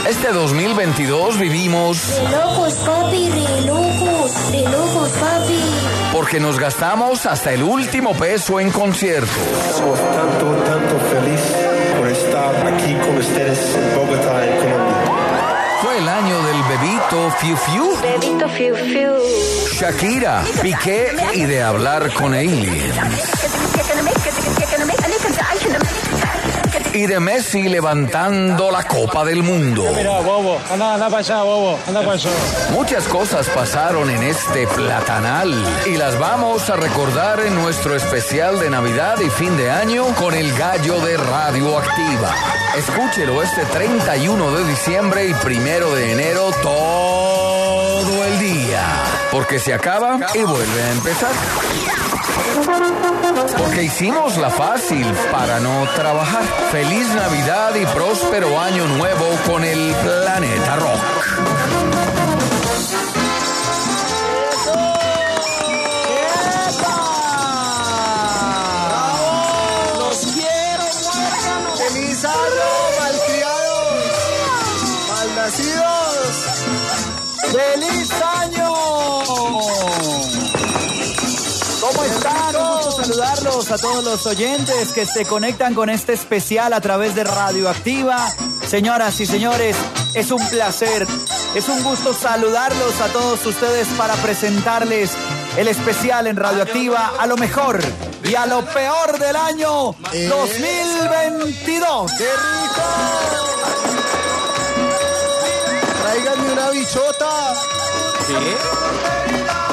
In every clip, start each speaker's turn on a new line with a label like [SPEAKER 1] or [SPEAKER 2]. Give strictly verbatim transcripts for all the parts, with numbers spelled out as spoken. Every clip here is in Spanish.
[SPEAKER 1] Este dos mil veintidós vivimos...
[SPEAKER 2] De locos, papi, de locos, de locos, papi.
[SPEAKER 1] Porque nos gastamos hasta el último peso en conciertos.
[SPEAKER 3] Estamos tanto, tanto feliz por estar aquí con ustedes en Bogotá, en Colombia.
[SPEAKER 1] Fue el año del bebito Fiu Fiu.
[SPEAKER 2] Bebito Fiu Fiu.
[SPEAKER 1] Shakira, Piqué y de hablar con aliens. Y de Messi levantando la Copa del Mundo.
[SPEAKER 4] Mira, bobo, anda, anda para allá, bobo, anda para allá.
[SPEAKER 1] Muchas cosas pasaron en este platanal y las vamos a recordar en nuestro especial de Navidad y fin de año con el gallo de Radioactiva. Escúchelo este treinta y uno de diciembre y primero de enero todo el día. Porque se acaba y vuelve a empezar. Porque hicimos la fácil para no trabajar. Feliz Navidad y próspero año nuevo con el Planeta Rock.
[SPEAKER 5] ¡Los quiero, muérganos! ¡Feliz año, malcriados! ¡Malnacidos! ¡Feliz año! ¿Cómo están? Un gusto saludarlos a todos los oyentes que se conectan con este especial a través de Radioactiva. Señoras y señores, es un placer, es un gusto saludarlos a todos ustedes para presentarles el especial en Radioactiva a lo mejor y a lo peor del año eh. dos mil veintidós. ¡Qué rico! Tráiganme una bichota. ¿Qué?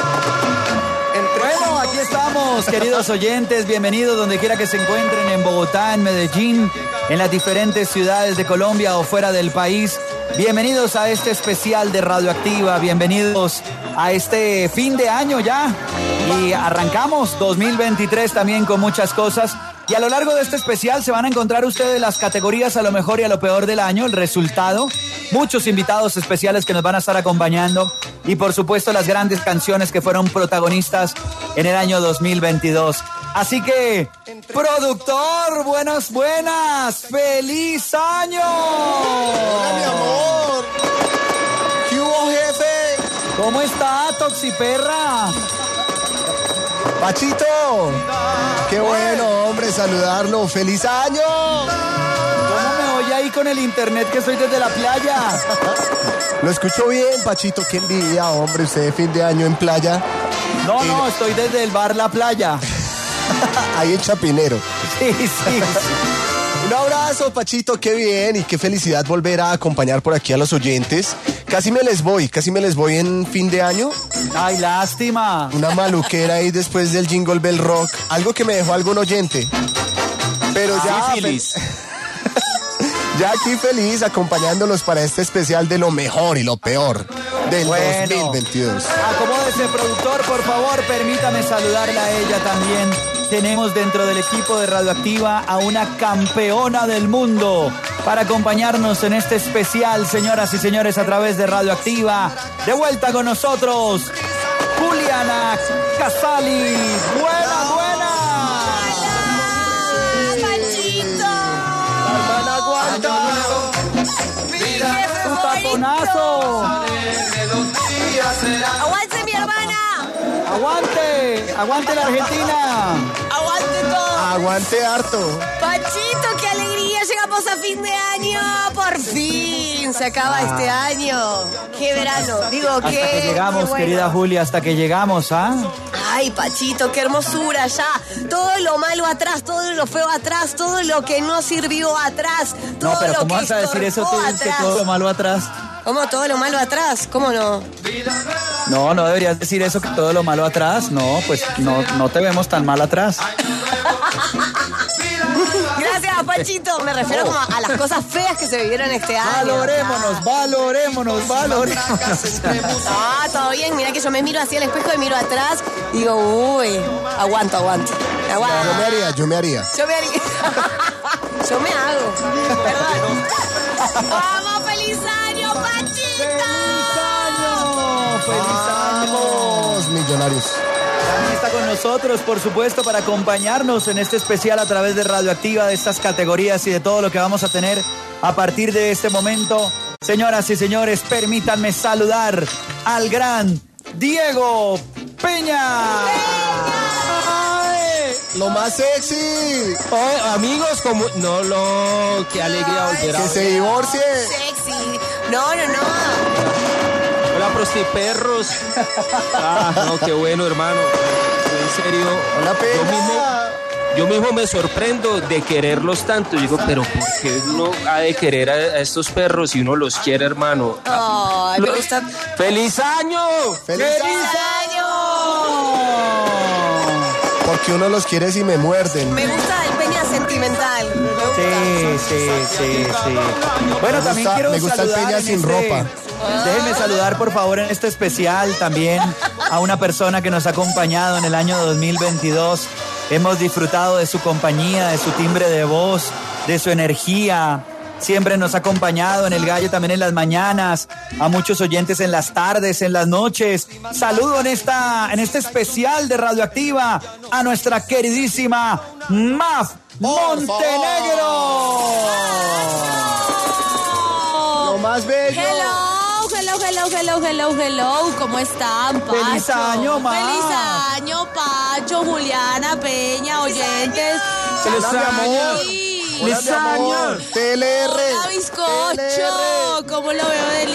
[SPEAKER 5] Bueno, aquí estamos, queridos oyentes, bienvenidos donde quiera que se encuentren, en Bogotá, en Medellín, en las diferentes ciudades de Colombia o fuera del país. Bienvenidos a este especial de Radioactiva, bienvenidos a este fin de año ya. Y arrancamos dos mil veintitrés también con muchas cosas. Y a lo largo de este especial se van a encontrar ustedes las categorías a lo mejor y a lo peor del año, el resultado, muchos invitados especiales que nos van a estar acompañando y por supuesto las grandes canciones que fueron protagonistas en el año dos mil veintidós. Así que, productor, buenas, buenas, ¡feliz año!
[SPEAKER 6] Hola, mi amor. ¿Qué hubo, jefe?
[SPEAKER 5] ¿Cómo está, Toxiperra?
[SPEAKER 6] Pachito, qué bueno, hombre, saludarlo. ¡Feliz año!
[SPEAKER 5] ¿Cómo me oye ahí con el internet que soy desde la playa?
[SPEAKER 6] Lo escucho bien, Pachito, qué envidia, hombre, usted de fin de año en playa.
[SPEAKER 5] No, y... no, estoy desde el bar La Playa.
[SPEAKER 6] Ahí en Chapinero.
[SPEAKER 5] Sí, sí, sí.
[SPEAKER 6] Un abrazo, Pachito, qué bien y qué felicidad volver a acompañar por aquí a los oyentes. Casi me les voy, casi me les voy en fin de año.
[SPEAKER 5] Ay, lástima.
[SPEAKER 6] Una maluquera ahí después del Jingle Bell Rock. Algo que me dejó algún oyente. Pero ya...
[SPEAKER 5] Feliz.
[SPEAKER 6] Ya aquí feliz acompañándolos para este especial de lo mejor y lo peor del bueno, dos mil veintidós.
[SPEAKER 5] Acomódese, productor, por favor, permítame saludarla a ella también. Tenemos dentro del equipo de Radioactiva a una campeona del mundo para acompañarnos en este especial, señoras y señores, a través de Radioactiva. De vuelta con nosotros, Juliana Casali. ¡Buena, buena!
[SPEAKER 7] ¡Hola, Pachito!
[SPEAKER 5] ¡Hermana, aguanta!
[SPEAKER 7] ¡Mira
[SPEAKER 5] tu taponazo!
[SPEAKER 7] ¡Aguante, mi hermana!
[SPEAKER 5] ¡Aguante! ¡Aguante la Argentina!
[SPEAKER 7] ¡Aguante todo!
[SPEAKER 6] ¡Aguante harto!
[SPEAKER 7] Pachito, qué alegría, llegamos a fin de año. Por fin se acaba ah. este año. ¡Qué verano! Digo,
[SPEAKER 5] hasta
[SPEAKER 7] qué,
[SPEAKER 5] que llegamos,
[SPEAKER 7] qué bueno.
[SPEAKER 5] Querida Julia, hasta que llegamos, ¿ah?
[SPEAKER 7] Ay, Pachito, qué hermosura ya. Todo lo malo atrás, todo lo feo atrás, todo lo que no sirvió atrás. Todo
[SPEAKER 5] no, pero
[SPEAKER 7] lo
[SPEAKER 5] ¿cómo
[SPEAKER 7] que
[SPEAKER 5] vas a decir eso tú, que todo lo malo atrás?
[SPEAKER 7] ¿Cómo todo lo malo atrás? ¿Cómo no?
[SPEAKER 5] No, no deberías decir eso, que todo lo malo atrás. No, pues no, no te vemos tan mal atrás.
[SPEAKER 7] Gracias, Pachito. Me refiero como a las cosas feas que se vivieron este año.
[SPEAKER 5] Valorémonos, valorémonos, valorémonos.
[SPEAKER 7] Ah, todo bien. Mira que yo me miro hacia el espejo y miro atrás y digo, uy, aguanto, aguanto. aguanto.
[SPEAKER 6] Yo me haría, yo me haría.
[SPEAKER 7] Yo me haría. Yo me hago. Perdón. ¡Vamos, feliz año, Pachito!
[SPEAKER 5] ¡Feliz año! ¡Feliz año!
[SPEAKER 6] ¡Vamos, millonarios!
[SPEAKER 5] También está con nosotros, por supuesto, para acompañarnos en este especial a través de Radioactiva, de estas categorías y de todo lo que vamos a tener a partir de este momento. Señoras y señores, permítanme saludar al gran Diego Peña.
[SPEAKER 6] ¡Ay! Lo más sexy.
[SPEAKER 8] Oh, amigos, como... No, no, qué alegría volver a
[SPEAKER 6] Que se divorcie.
[SPEAKER 7] Sexy. No, no, no.
[SPEAKER 8] Hola, prostiperros. Ah, no, qué bueno, hermano. En serio.
[SPEAKER 6] Hola, Peña.
[SPEAKER 8] Yo mismo, yo mismo me sorprendo de quererlos tanto. Digo, pero ¿por qué uno ha de querer a, a estos perros si uno los quiere, hermano?
[SPEAKER 7] Ay, me gusta.
[SPEAKER 8] ¡Feliz año!
[SPEAKER 6] ¡Feliz
[SPEAKER 7] año!
[SPEAKER 6] Porque uno los quiere si me muerden.
[SPEAKER 7] Me gusta el Peña sentimental. Me gusta.
[SPEAKER 5] Sí, sí, sí, sí. Bueno,
[SPEAKER 6] Me
[SPEAKER 5] también
[SPEAKER 6] gusta-
[SPEAKER 5] quiero
[SPEAKER 6] me gusta el
[SPEAKER 5] saludar
[SPEAKER 6] Peña
[SPEAKER 5] en
[SPEAKER 6] sin
[SPEAKER 5] este-
[SPEAKER 6] ropa.
[SPEAKER 5] Déjenme saludar, por favor, en este especial también a una persona que nos ha acompañado en el año dos mil veintidós. Hemos disfrutado de su compañía, de su timbre de voz, de su energía. Siempre nos ha acompañado en El Gallo, también en las mañanas, a muchos oyentes en las tardes, en las noches. Saludo en, esta, en este especial de Radioactiva a nuestra queridísima Maf Montenegro.
[SPEAKER 6] Lo más bello.
[SPEAKER 9] Hello, hello, hello, hello, hello, hello. ¿Cómo están, Pacho?
[SPEAKER 5] ¡Feliz año, ma!
[SPEAKER 9] ¡Feliz año, Pacho, Juliana, Peña, oyentes!
[SPEAKER 6] ¡Feliz año!
[SPEAKER 9] Sí.
[SPEAKER 6] Hola, mi amor. T L R.
[SPEAKER 9] Hola, bizcocho. ¿Cómo lo veo de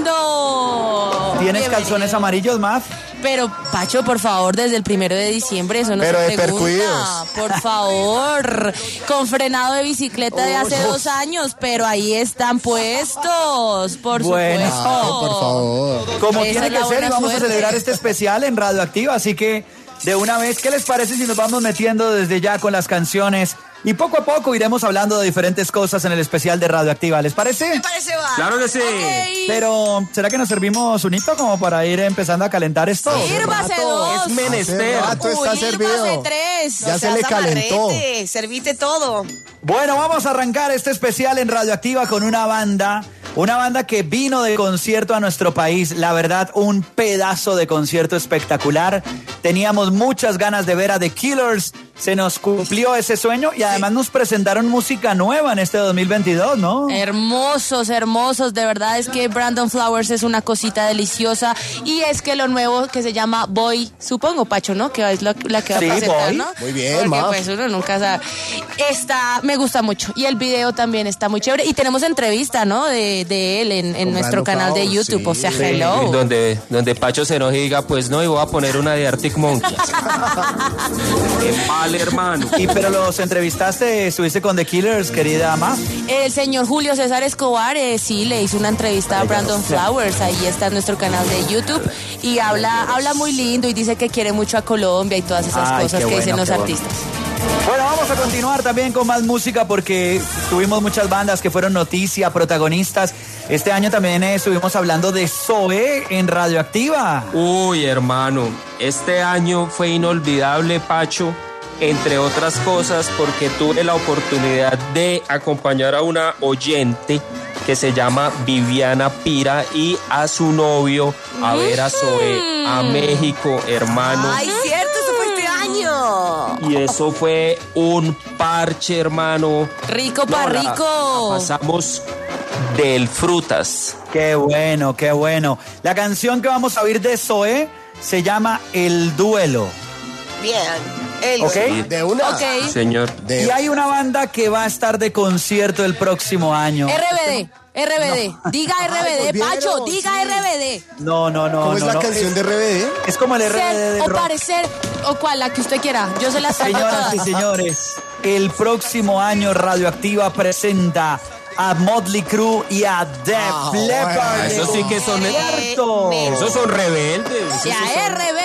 [SPEAKER 9] lindo?
[SPEAKER 5] ¿Tienes
[SPEAKER 9] Bienvenido.
[SPEAKER 5] calzones amarillos, Maf?
[SPEAKER 9] Pero, Pacho, por favor, desde el primero de diciembre, eso no
[SPEAKER 6] Pero
[SPEAKER 9] se
[SPEAKER 6] de
[SPEAKER 9] pregunta.
[SPEAKER 6] percudidos.
[SPEAKER 9] Por favor. Con frenado de bicicleta de hace dos años, pero ahí están puestos, por
[SPEAKER 5] Bueno.
[SPEAKER 9] supuesto.
[SPEAKER 6] Ah, por favor.
[SPEAKER 5] Como
[SPEAKER 9] Esa
[SPEAKER 5] tiene
[SPEAKER 9] es la
[SPEAKER 5] que ser, y
[SPEAKER 9] buena
[SPEAKER 5] vamos a
[SPEAKER 9] suerte.
[SPEAKER 5] celebrar este especial en Radioactiva, así que de una vez, ¿qué les parece si nos vamos metiendo desde ya con las canciones? Y poco a poco iremos hablando de diferentes cosas en el especial de Radioactiva, ¿les parece?
[SPEAKER 7] Me parece va.
[SPEAKER 8] Claro que sí.
[SPEAKER 9] Ok.
[SPEAKER 5] Pero, ¿será que nos servimos un hito como para ir empezando a calentar esto?
[SPEAKER 9] Sírvase dos.
[SPEAKER 8] Es menester.
[SPEAKER 6] Hace rato está
[SPEAKER 9] Uy,
[SPEAKER 6] servido.
[SPEAKER 9] sírvase tres.
[SPEAKER 6] Ya
[SPEAKER 7] No
[SPEAKER 6] se le
[SPEAKER 7] seas
[SPEAKER 6] calentó.
[SPEAKER 7] amarrete, servite todo.
[SPEAKER 5] Bueno, vamos a arrancar este especial en Radioactiva con una banda, una banda que vino de concierto a nuestro país. La verdad, un pedazo de concierto espectacular. Teníamos muchas ganas de ver a The Killers. Se nos cumplió ese sueño y además nos presentaron música nueva en este dos mil veintidós, ¿no?
[SPEAKER 9] Hermosos, hermosos, de verdad es que Brandon Flowers es una cosita deliciosa y es que lo nuevo que se llama Boy, supongo, Pacho, ¿no? Que es la, la que va
[SPEAKER 5] Sí,
[SPEAKER 9] a presentar,
[SPEAKER 5] Boy.
[SPEAKER 9] ¿no?
[SPEAKER 6] Muy bien,
[SPEAKER 9] Porque
[SPEAKER 6] Maf.
[SPEAKER 9] pues uno nunca sabe. Está, me gusta mucho y el video también está muy chévere y tenemos entrevista, ¿no? De, de él en, en
[SPEAKER 6] Con
[SPEAKER 9] nuestro
[SPEAKER 6] Brandon
[SPEAKER 9] canal de
[SPEAKER 6] Flowers,
[SPEAKER 9] YouTube, o
[SPEAKER 6] sí.
[SPEAKER 9] sea,
[SPEAKER 6] Sí.
[SPEAKER 9] hello.
[SPEAKER 8] Donde, donde Pacho se enoje y diga, pues no, y voy a poner una de Arctic Monkeys. Qué mal, hermano.
[SPEAKER 5] Y pero los entrevistaste, estuviste con The Killers, querida Ama.
[SPEAKER 9] El señor Julio César Escobar, eh, sí, le hizo una entrevista a Brandon Flowers, ahí está en nuestro canal de YouTube, y habla, habla muy lindo y dice que quiere mucho a Colombia y todas esas
[SPEAKER 5] Ay,
[SPEAKER 9] cosas
[SPEAKER 5] qué
[SPEAKER 9] que dicen
[SPEAKER 5] bueno,
[SPEAKER 9] los
[SPEAKER 5] qué bueno.
[SPEAKER 9] artistas.
[SPEAKER 5] Bueno, vamos a continuar también con más música porque tuvimos muchas bandas que fueron noticia, protagonistas. Este año también eh, estuvimos hablando de Zoé en Radioactiva.
[SPEAKER 8] Uy, hermano, este año fue inolvidable, Pacho, entre otras cosas porque tuve la oportunidad de acompañar a una oyente que se llama Viviana Pira y a su novio a ver a Zoé a México, hermano.
[SPEAKER 7] Ay, cierto, eso fue este año.
[SPEAKER 8] Y eso fue un parche, hermano.
[SPEAKER 9] Rico pa'
[SPEAKER 8] No, la-
[SPEAKER 9] rico.
[SPEAKER 8] la pasamos del frutas.
[SPEAKER 5] Qué bueno, qué bueno. La canción que vamos a oír de Zoé se llama El Duelo.
[SPEAKER 7] Bien. El
[SPEAKER 5] ¿Ok?
[SPEAKER 6] De una.
[SPEAKER 9] Ok.
[SPEAKER 8] Señor.
[SPEAKER 6] De-
[SPEAKER 5] Y hay una banda que va a estar de concierto el próximo año.
[SPEAKER 9] R B D, R B D, diga R B D,
[SPEAKER 6] volvieron,
[SPEAKER 9] Pacho, diga
[SPEAKER 6] sí.
[SPEAKER 9] R B D.
[SPEAKER 5] No, no, no.
[SPEAKER 6] ¿Cómo es
[SPEAKER 5] no,
[SPEAKER 6] la
[SPEAKER 5] no.
[SPEAKER 6] canción de R B D?
[SPEAKER 5] Es como el R B D
[SPEAKER 9] Ser
[SPEAKER 5] del
[SPEAKER 9] o
[SPEAKER 5] rock.
[SPEAKER 9] parecer, o cual, la que usted quiera. Yo se las canto
[SPEAKER 5] Señoras y
[SPEAKER 9] todas.
[SPEAKER 5] señores, el próximo año Radioactiva presenta a Motley Crue y a Def
[SPEAKER 6] Ah,
[SPEAKER 5] Leppard.
[SPEAKER 8] bueno. Eso sí que son-
[SPEAKER 5] Concierto.
[SPEAKER 8] Esos son rebeldes. esos
[SPEAKER 9] Ya
[SPEAKER 8] son-
[SPEAKER 9] R B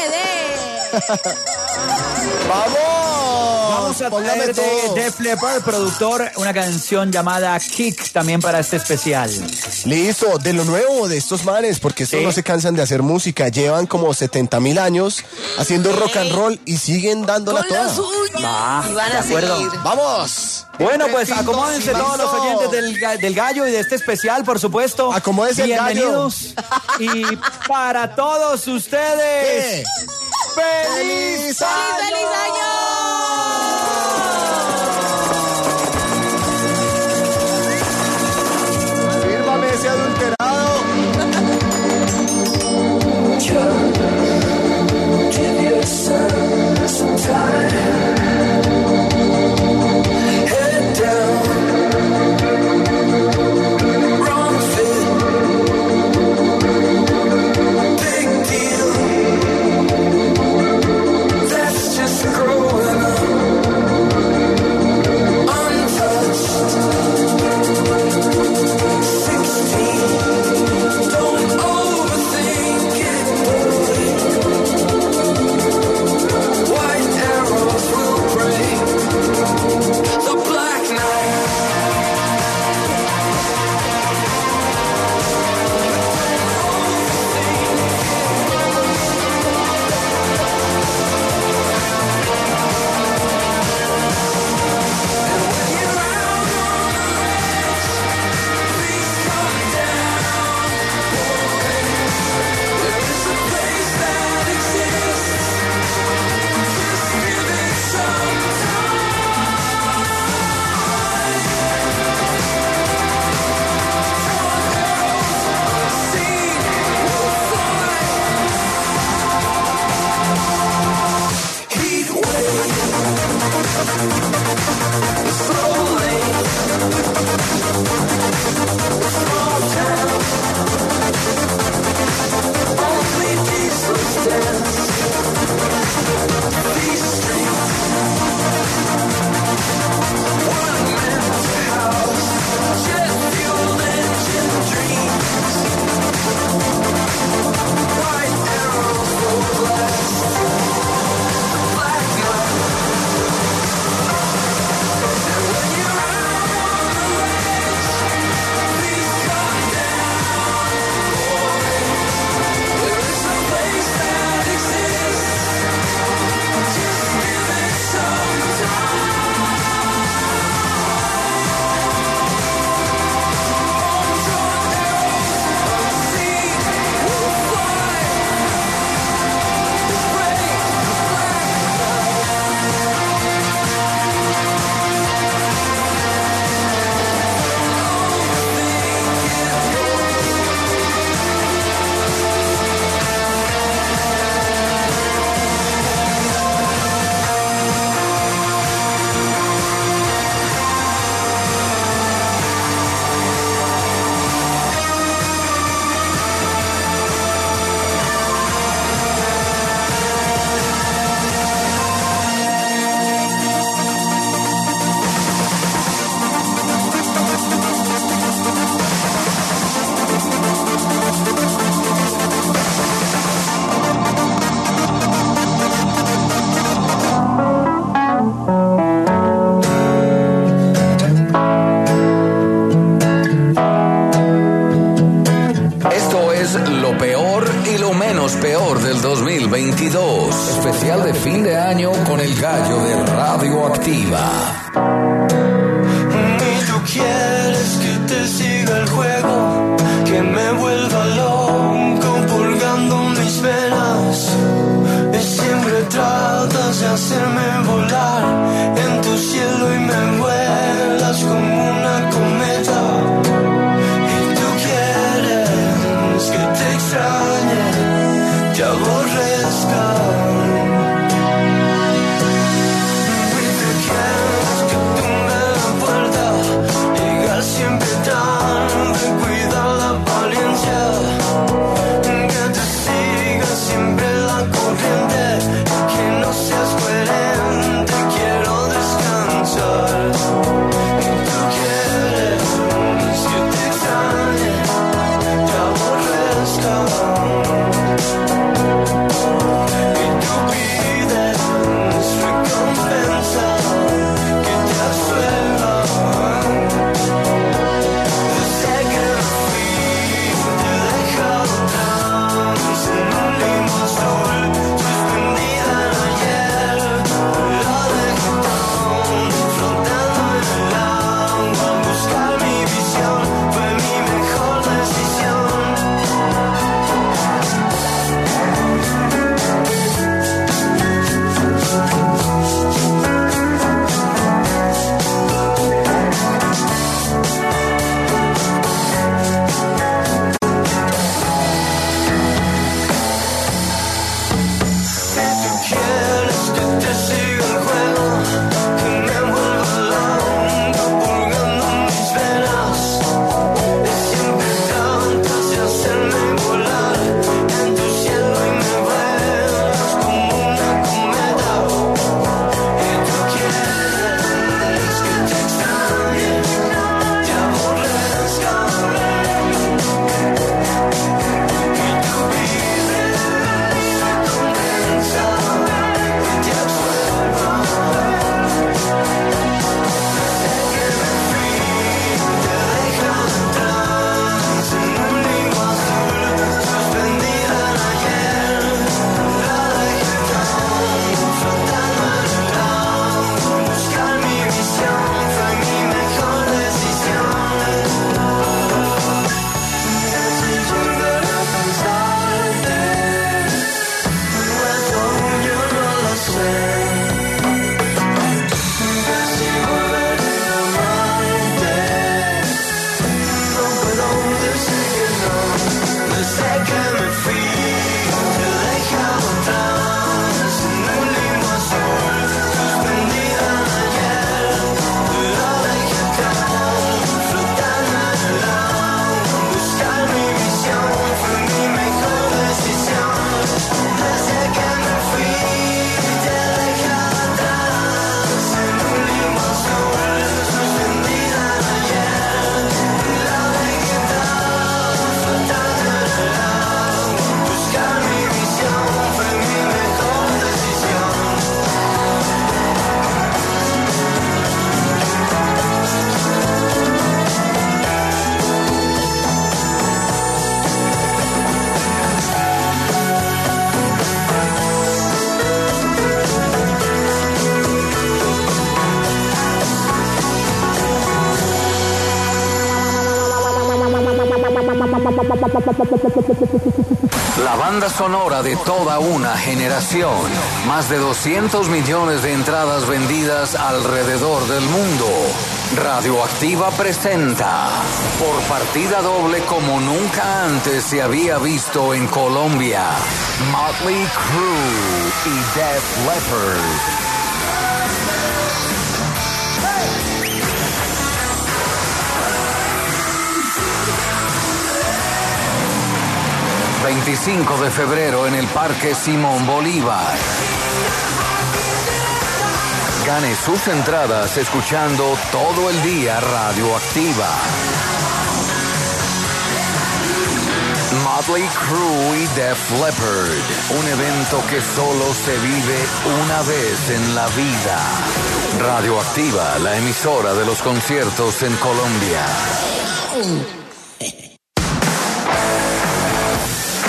[SPEAKER 9] D.
[SPEAKER 6] ¡Vamos!
[SPEAKER 5] Vamos a
[SPEAKER 6] Póngame
[SPEAKER 5] traer de
[SPEAKER 6] todo.
[SPEAKER 5] Def Leppard, productor, una canción llamada Kick también para este especial.
[SPEAKER 6] Listo, de lo nuevo de estos manes, porque estos
[SPEAKER 5] Sí.
[SPEAKER 6] no se cansan de hacer música. Llevan como setenta mil años haciendo rock and roll y siguen dándola
[SPEAKER 7] Con
[SPEAKER 6] toda.
[SPEAKER 7] los uñas.
[SPEAKER 5] Va,
[SPEAKER 7] y van
[SPEAKER 5] de
[SPEAKER 7] a
[SPEAKER 5] acuerdo.
[SPEAKER 7] seguir.
[SPEAKER 6] ¡Vamos!
[SPEAKER 5] Bueno, pues
[SPEAKER 6] Entre
[SPEAKER 5] acomódense
[SPEAKER 6] pintos y
[SPEAKER 5] todos los
[SPEAKER 6] listo.
[SPEAKER 5] oyentes del, ga- del gallo y de este especial, por supuesto.
[SPEAKER 6] Acomódense el gallo.
[SPEAKER 5] Bienvenidos. Y para todos ustedes,
[SPEAKER 6] ¿Qué?
[SPEAKER 5] ¡feliz
[SPEAKER 6] ¡Feliz
[SPEAKER 5] año!
[SPEAKER 9] ¡Feliz año!
[SPEAKER 6] Fírmame ese adulterado.
[SPEAKER 1] lo peor y lo menos peor del dos mil veintidós. Especial de fin de año con el gallo de Radioactiva.
[SPEAKER 10] Y tú quieres que te siga el juego, que me vuelva loco purgando mis venas. Y siempre tratas de hacerme volar en tu cielo y me vuelas como una cometa. Y tú quieres que te extrañe, te aborrezca. Y tú quieres que tumbe la puerta, llegar siempre tarde, cuidar la apariencia, que te siga siempre la corriente, que no seas coherente, quiero descansar. Y tú quieres que te extrañe, te aborrezca. Y tú pides recompensa, que te absuelva. Desde que me fui, te he dejado atrás en un limbo azul, suspendida en ayer. La dejé tan flotando en el agua. Buscar mi visión fue mi mejor decisión. Quieres que te siga el juego, que me vuelva loco purgando mis venas. Y siempre tratas de hacerme volar en tu cielo y me vuelas como una cometa. Y tú quieres que te extrañe, te aborrezca. Y tú pides recompensa, que te absuelva. Desde que me fui, te he dejado atrás en un limbo azul, suspendida en ayer. La dejé tan flotando en el agua. Buscar mi visión fue mi mejor decisión. Si llegar a pensarte, pues aún yo no lo sé. Si volveré a amarte, no puedo decir que no. Desde que me fui, te he dejado atrás en un limbo azul, suspendida en ayer. La dejé tan flotando en el agua. Buscar mi visión fue mi mejor decisión. Desde que me fui, te he dejado atrás en un limbo azul, suspendida en ayer. La dejé tan flotando en el agua. Buscar mi visión fue mi mejor decisión.
[SPEAKER 1] La banda sonora de toda una generación. Más de doscientos millones de entradas vendidas alrededor del mundo. Radioactiva presenta, por partida doble como nunca antes se había visto en Colombia, Motley Crue y Def Leppard. veinticinco de febrero en el Parque Simón Bolívar. Gane sus entradas escuchando todo el día Radioactiva. Motley Crue y Def Leppard, un evento que solo se vive una vez en la vida. Radioactiva, la emisora de los conciertos en Colombia.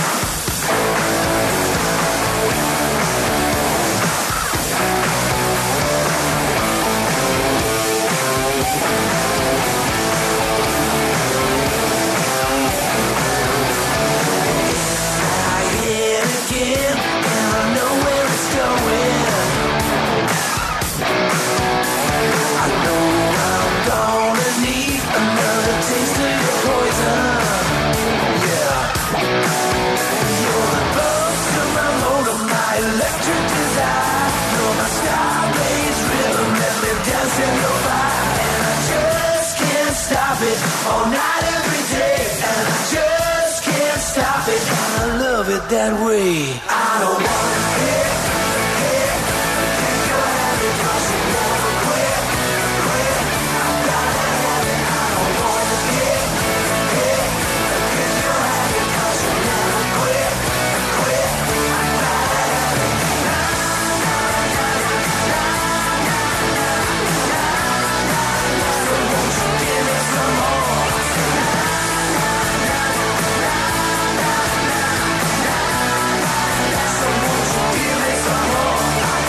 [SPEAKER 10] love it that way. I don't wanna quit, quit. Take your habit 'cause you never quit, quit. I gotta have it. I don't wanna quit, quit. Take your habit 'cause you never quit, quit. I gotta have it. Na na na na na na na na na. So won't you give me some more? Na na na na na na na. So won't you give me some more?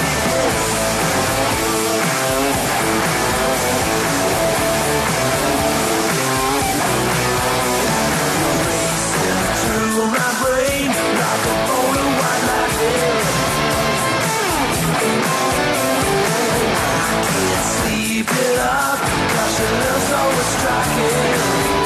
[SPEAKER 10] Racing through my brain like a bolt of white lightning. I can't sleep it up 'cause your love's always striking.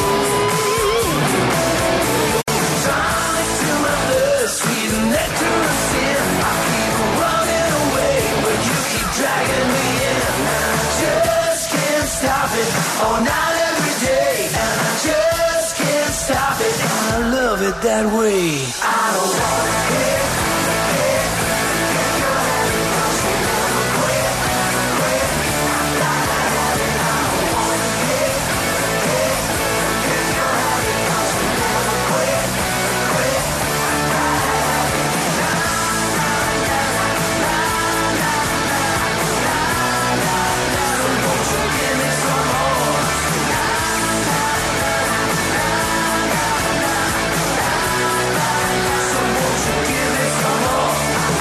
[SPEAKER 10] Tonic to my blood, sweet nectar of sin. I keep running away, but you keep dragging me in. And I just can't stop it all night, every day. And I just can't stop it. And I love it that way. I don't wanna quit, quit. Take your habit 'cause you never quit, quit. I gotta have it. I don't wanna quit, quit. Take your habit 'cause you never quit, quit. I gotta have it. Na na na na na na na na na. So won't you give me some more? Na na na na na na na na. So won't you give me some more?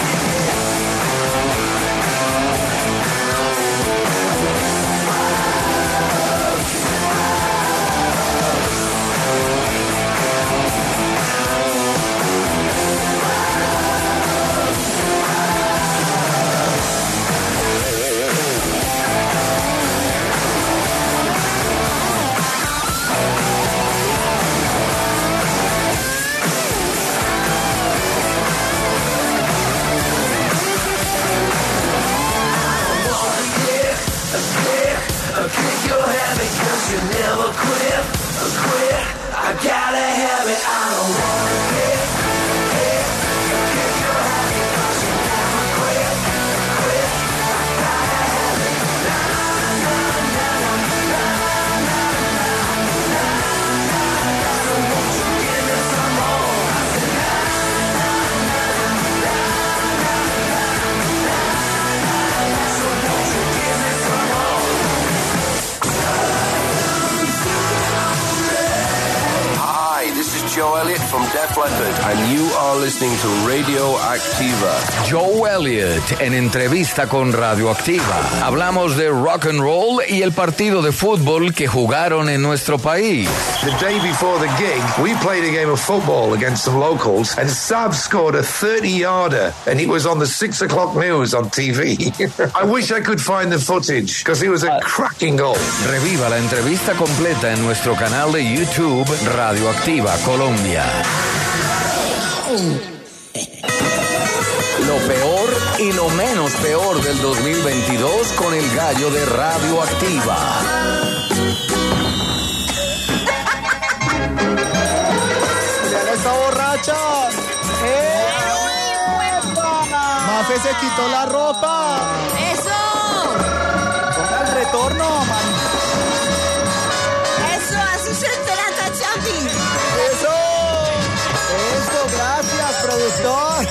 [SPEAKER 10] Kick your habit 'cause you never quit, quit. I gotta have it. I don't wanna quit, quit. Kick your habit 'cause you never quit, quit. I gotta have it. Na na na na na na na na na. So won't you give me some more? I said na na na na na na na. So won't you give me some more?
[SPEAKER 11] Hi, this is Joe Elliott from Def Leppard, and you are listening to Radio Activa.
[SPEAKER 1] Joe Elliott en entrevista con Radioactiva. Hablamos de rock and roll y el partido de fútbol que jugaron en nuestro país.
[SPEAKER 12] The day before the gig, we played a game of football against some locals, and Saab scored a thirty-yarder, and it was on the six o'clock news on T V. I wish I could find the footage, because it was a cracking goal.
[SPEAKER 1] Reviva la entrevista completa en nuestro canal de YouTube Radioactiva Colombia. Lo peor y lo menos peor del dos mil veintidós con el gallo de Radioactiva.
[SPEAKER 6] ¡Ya está borracha! ¡Eh! Mafe se quitó la ropa.
[SPEAKER 7] ¡Eso!
[SPEAKER 5] Ponga el retorno, man.
[SPEAKER 7] ¡Eso! ¡Así se entera Champi!
[SPEAKER 6] ¡Eso!
[SPEAKER 5] Eso, gracias, productor.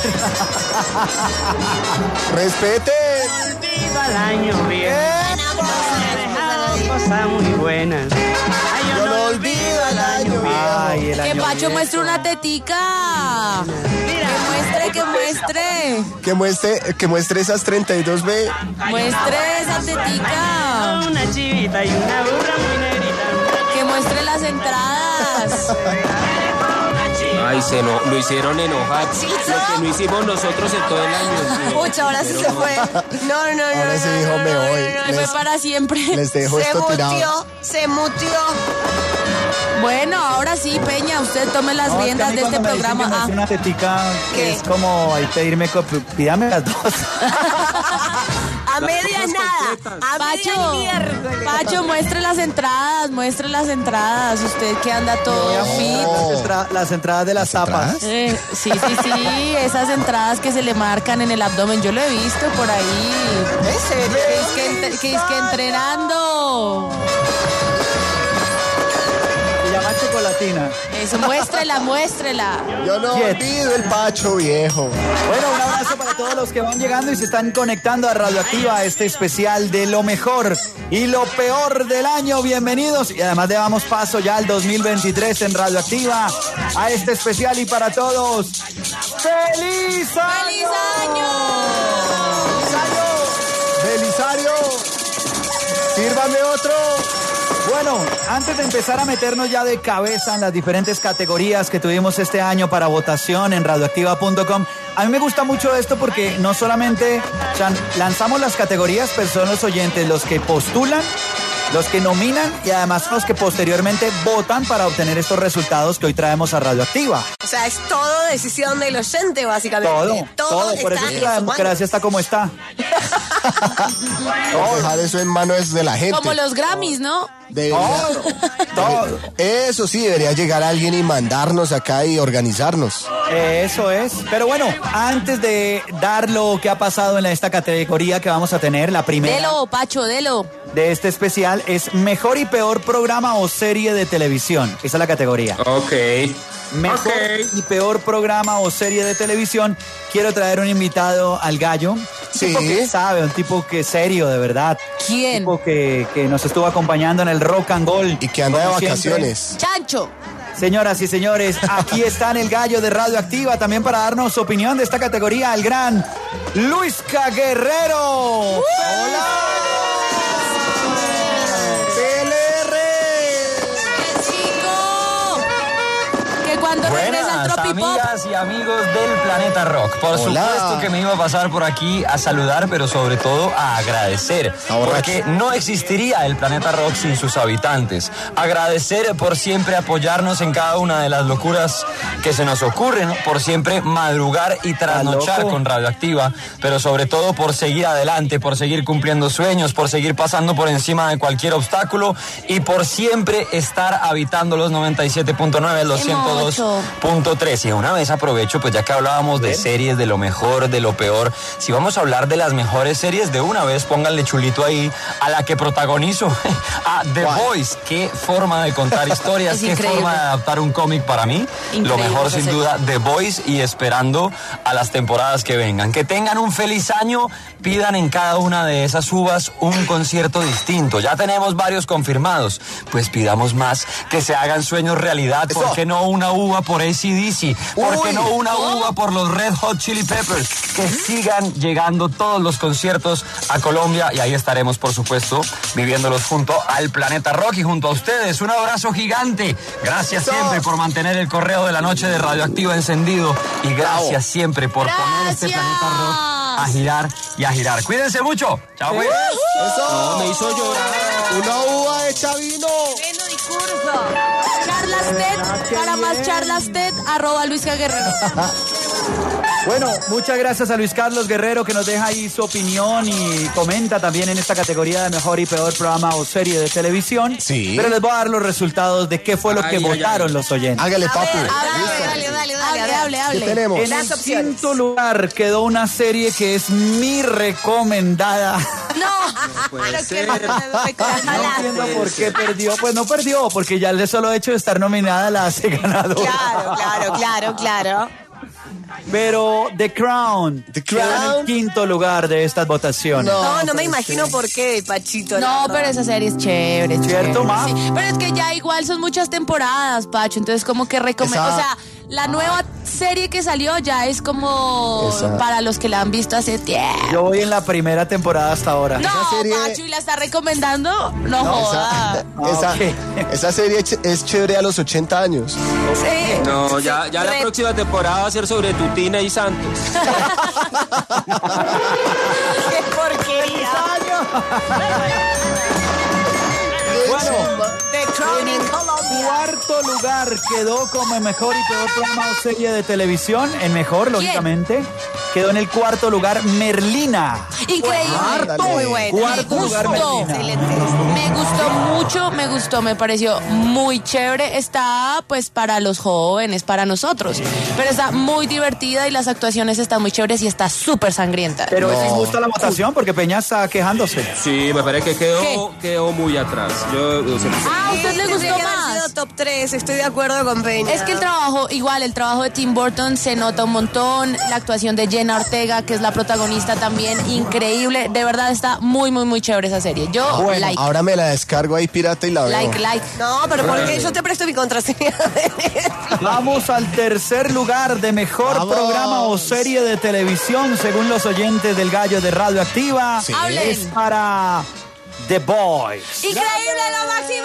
[SPEAKER 6] ¡Respete!
[SPEAKER 13] Viva el año viejo. Me ha dejado cosas muy buenas. Ay, yo no olvido el año viejo.
[SPEAKER 5] Ay, el
[SPEAKER 9] Que
[SPEAKER 5] año
[SPEAKER 9] Pacho
[SPEAKER 5] viejo.
[SPEAKER 9] muestre una tetica. Que muestre, que muestre.
[SPEAKER 6] Que muestre, que muestre esas treinta y dos B.
[SPEAKER 9] Muestre esa tetica.
[SPEAKER 13] Una chivita y una burra muy negrita.
[SPEAKER 9] Que muestre las entradas.
[SPEAKER 8] Ay, se no, lo hicieron enojar.
[SPEAKER 7] Sí,
[SPEAKER 8] Lo que no hicimos nosotros en todo el año.
[SPEAKER 7] Pucha, ahora sí se fue. No, no, no.
[SPEAKER 6] Ahora
[SPEAKER 7] no,
[SPEAKER 6] sí
[SPEAKER 7] no,
[SPEAKER 6] dijo,
[SPEAKER 7] no,
[SPEAKER 6] me
[SPEAKER 7] no,
[SPEAKER 6] voy.
[SPEAKER 7] no, no,
[SPEAKER 9] Se fue
[SPEAKER 6] Les-
[SPEAKER 9] para siempre.
[SPEAKER 6] Les dejo
[SPEAKER 7] Se
[SPEAKER 6] esto tirado.
[SPEAKER 7] mutió, se mutió.
[SPEAKER 9] Bueno, ahora sí, Peña, usted tome las
[SPEAKER 5] No, es que a
[SPEAKER 9] riendas
[SPEAKER 5] mí
[SPEAKER 9] de este
[SPEAKER 5] cuando me dicen
[SPEAKER 9] programa.
[SPEAKER 5] que
[SPEAKER 9] Ah,
[SPEAKER 5] muestre una tetica,
[SPEAKER 7] ¿Qué?
[SPEAKER 5] es como ahí pedirme, co- pídame las dos.
[SPEAKER 7] A A medias nada. A medias
[SPEAKER 9] Pacho,
[SPEAKER 7] miércoles.
[SPEAKER 9] Pacho, muestre las entradas, muestre las entradas. Usted que anda todo fit.
[SPEAKER 5] Las, entra- las entradas de las tapas.
[SPEAKER 9] Eh, sí, sí, sí, esas entradas que se le marcan en el abdomen, yo lo he visto por ahí.
[SPEAKER 7] ¿En serio?
[SPEAKER 9] Que es que, ent- que, es que entrenando.
[SPEAKER 5] Se llama chocolatina.
[SPEAKER 9] Eso, muéstrela, muéstrela.
[SPEAKER 6] Yo no
[SPEAKER 5] Jet.
[SPEAKER 6] olvido el Pacho viejo.
[SPEAKER 5] Bueno, un abrazo para todos los que van llegando y se están conectando a Radioactiva, a este especial de lo mejor y lo peor del año. Bienvenidos y además le damos paso ya al dos mil veintitrés en Radioactiva, a este especial y para todos. ¡Feliz año!
[SPEAKER 9] ¡Feliz año!
[SPEAKER 6] Belisario, sírvame otro.
[SPEAKER 5] Bueno, antes de empezar a meternos ya de cabeza en las diferentes categorías que tuvimos este año para votación en radioactiva punto com, a mí me gusta mucho esto porque no solamente, o sea, lanzamos las categorías, pero son los oyentes los que postulan, los que nominan y además los que posteriormente votan para obtener estos resultados que hoy traemos a Radioactiva.
[SPEAKER 7] O sea, es todo decisión del oyente, básicamente.
[SPEAKER 5] Todo, todo, por eso
[SPEAKER 7] está
[SPEAKER 5] es
[SPEAKER 7] en
[SPEAKER 5] que la
[SPEAKER 7] su
[SPEAKER 5] democracia está como está.
[SPEAKER 6] Vamos a dejar eso en manos de la gente.
[SPEAKER 9] Como los Grammys, ¿no?
[SPEAKER 6] Debería-
[SPEAKER 5] Todo.
[SPEAKER 6] Eso sí, debería llegar alguien y mandarnos acá y organizarnos.
[SPEAKER 5] Eso es. Pero bueno, antes de dar lo que ha pasado en esta categoría que vamos a tener, la primera
[SPEAKER 9] Delo, Pacho, delo.
[SPEAKER 5] de este especial es mejor y peor programa o serie de televisión. Esa es la categoría.
[SPEAKER 8] Ok.
[SPEAKER 5] Mejor
[SPEAKER 8] Ok.
[SPEAKER 5] y peor programa o serie de televisión. Quiero traer un invitado al gallo. Un
[SPEAKER 6] Sí.
[SPEAKER 5] tipo que sabe, un tipo que es serio, de verdad.
[SPEAKER 9] ¿Quién?
[SPEAKER 5] Un tipo que, que nos estuvo acompañando en el Rock and Roll.
[SPEAKER 6] Y que anda de
[SPEAKER 5] como siempre.
[SPEAKER 6] vacaciones.
[SPEAKER 9] Chancho.
[SPEAKER 5] Señoras y señores, aquí está en el gallo de Radioactiva también para darnos su opinión de esta categoría, el gran Luisca Guerrero. ¡Hola! P L R.
[SPEAKER 9] ¡Chico! Que cuando regresa el
[SPEAKER 14] Buenas
[SPEAKER 9] Tropipop.
[SPEAKER 14] amigas y amigos del Planeta Rock. Por
[SPEAKER 6] Hola.
[SPEAKER 14] supuesto que me iba a pasar por aquí a saludar, pero sobre todo a agradecer.
[SPEAKER 6] Ahora
[SPEAKER 14] Porque no existiría el Planeta Rock sin sus habitantes. Agradecer por siempre apoyarnos en cada una de las locuras que se nos ocurren, por siempre madrugar y trasnochar
[SPEAKER 5] loco.
[SPEAKER 14] con Radioactiva, pero sobre todo por seguir adelante, por seguir cumpliendo sueños, por seguir pasando por encima de cualquier obstáculo y por siempre estar habitando los noventa y siete punto nueve, los
[SPEAKER 9] Qué
[SPEAKER 14] ciento dos
[SPEAKER 9] mocho.
[SPEAKER 14] punto tres. Y una vez aprovecho, pues ya que hablábamos de series, de lo mejor, de lo peor, si vamos a hablar de las mejores series, de una vez pónganle chulito ahí a la que protagonizo, a The
[SPEAKER 6] ¿Cuál?
[SPEAKER 14] Voice. Qué forma de contar historias,
[SPEAKER 9] Es
[SPEAKER 14] qué
[SPEAKER 9] increíble.
[SPEAKER 14] forma de adaptar un cómic para mí.
[SPEAKER 9] Increíble
[SPEAKER 14] Lo mejor
[SPEAKER 9] esa
[SPEAKER 14] sin
[SPEAKER 9] serie.
[SPEAKER 14] duda The Voice y esperando a las temporadas que vengan. Que tengan un feliz año, pidan en cada una de esas uvas un concierto distinto. Ya tenemos varios confirmados, pues pidamos más, que se hagan sueños realidad. ¿Por
[SPEAKER 6] Eso.
[SPEAKER 14] qué no una uva por A C D C? ¿Por qué
[SPEAKER 6] Uy.
[SPEAKER 14] no una uva por los Red Hot Chili Peppers? Que sigan llegando todos los conciertos a Colombia y ahí estaremos, por supuesto, viviéndolos junto al Planeta Rock y junto a ustedes. Un abrazo gigante. Gracias
[SPEAKER 6] Eso.
[SPEAKER 14] siempre por mantener el correo de la noche de Radioactiva encendido y gracias
[SPEAKER 6] Bravo.
[SPEAKER 14] siempre por poner este
[SPEAKER 9] Gracias.
[SPEAKER 14] Planeta Rock a girar y a girar. Cuídense mucho. Chao, pues.
[SPEAKER 6] Eso.
[SPEAKER 8] Me hizo llorar.
[SPEAKER 6] Una uva hecha vino.
[SPEAKER 7] Tremendo discurso.
[SPEAKER 9] Charlas TED, para más charlas TED, arroba Luisca Guerrero.
[SPEAKER 5] Bueno, muchas gracias a Luis Carlos Guerrero que nos deja ahí su opinión y comenta también en esta categoría de mejor y peor programa o serie de televisión.
[SPEAKER 6] Sí.
[SPEAKER 5] Pero les voy a dar los resultados de qué fue lo
[SPEAKER 8] Ay,
[SPEAKER 5] que
[SPEAKER 8] ay,
[SPEAKER 5] votaron
[SPEAKER 8] ay.
[SPEAKER 5] los oyentes.
[SPEAKER 6] Hágale, papu.
[SPEAKER 7] A ver,
[SPEAKER 6] Listo.
[SPEAKER 7] dale, dale, dale,
[SPEAKER 9] Hable, hable,
[SPEAKER 6] ¿Qué
[SPEAKER 9] hable.
[SPEAKER 6] tenemos?
[SPEAKER 5] En
[SPEAKER 7] Las
[SPEAKER 5] el
[SPEAKER 7] opciones.
[SPEAKER 5] quinto lugar quedó una serie que es mi recomendada.
[SPEAKER 9] No,
[SPEAKER 8] Puede ser.
[SPEAKER 5] No entiendo por qué perdió. Pues no perdió, porque ya el solo hecho de estar nominada la hace ganadora.
[SPEAKER 7] Claro, claro, claro, claro.
[SPEAKER 5] Pero The Crown,
[SPEAKER 6] The
[SPEAKER 5] quedó en el
[SPEAKER 6] Crown.
[SPEAKER 5] quinto lugar de estas votaciones.
[SPEAKER 7] No, no me imagino por qué, Pachito. la
[SPEAKER 9] no,
[SPEAKER 7] verdad.
[SPEAKER 9] pero esa serie es chévere. es
[SPEAKER 5] ¿Cierto,
[SPEAKER 9] chévere,
[SPEAKER 5] ma?
[SPEAKER 9] sí. Pero es que ya igual son muchas temporadas, Pacho. Entonces, como que recomiendo.
[SPEAKER 6] Esa-
[SPEAKER 9] O sea, la nueva serie que salió ya es como
[SPEAKER 6] Esa-
[SPEAKER 9] para los que la han visto hace tiempo.
[SPEAKER 5] Yo voy en la primera temporada hasta ahora.
[SPEAKER 9] No,
[SPEAKER 6] serie-
[SPEAKER 9] Pacho, ¿y la está recomendando? No,
[SPEAKER 6] Esa,
[SPEAKER 9] joda.
[SPEAKER 6] esa,
[SPEAKER 5] Ok.
[SPEAKER 6] esa serie ch- es chévere a los ochenta años.
[SPEAKER 9] Sí.
[SPEAKER 8] No, ya, ya la
[SPEAKER 9] Re-
[SPEAKER 8] próxima temporada va a ser sobre Tutina y Santos.
[SPEAKER 7] ¡Qué porquería!
[SPEAKER 5] Bueno,
[SPEAKER 7] The Crown
[SPEAKER 5] En
[SPEAKER 7] in
[SPEAKER 5] el
[SPEAKER 7] Colombia.
[SPEAKER 5] cuarto lugar quedó como el mejor y peor programa o serie de televisión. El mejor, lógicamente. Quedó en el cuarto lugar Merlina.
[SPEAKER 9] Increíble.
[SPEAKER 6] Cuarto.
[SPEAKER 9] Muy bueno.
[SPEAKER 5] Cuarto
[SPEAKER 9] me
[SPEAKER 5] lugar,
[SPEAKER 9] gustó.
[SPEAKER 5] Merlina.
[SPEAKER 9] Me gustó mucho, me gustó, me pareció muy chévere. Está pues para los jóvenes, para nosotros. Pero está muy divertida y las actuaciones están muy chéveres y está súper sangrienta.
[SPEAKER 5] Pero es injusta la votación porque Peña está quejándose.
[SPEAKER 8] Sí, me parece que quedó, quedó muy atrás. Yo, o sea,
[SPEAKER 9] Ah, ¿a usted le
[SPEAKER 7] Tendría
[SPEAKER 9] gustó
[SPEAKER 7] que haber
[SPEAKER 9] más?
[SPEAKER 7] sido top tres, estoy de acuerdo con Peña.
[SPEAKER 9] Es que el trabajo, igual, el trabajo de Tim Burton se nota un montón. La actuación de Jenna Ortega, que es la protagonista, también increíble. De verdad está muy, muy, muy chévere esa serie. Yo,
[SPEAKER 6] Bueno,
[SPEAKER 9] like,
[SPEAKER 6] ahora me la descargo ahí pirata y la veo.
[SPEAKER 9] like, like.
[SPEAKER 7] No, pero porque yo te presto mi contraseña.
[SPEAKER 5] Vamos al tercer lugar de mejor
[SPEAKER 6] Vamos.
[SPEAKER 5] programa o serie de televisión según los oyentes del Gallo de Radioactiva.
[SPEAKER 6] Sí.
[SPEAKER 9] Hablen.
[SPEAKER 5] Es para The Boys.
[SPEAKER 9] ¡Increíble, lo máximo!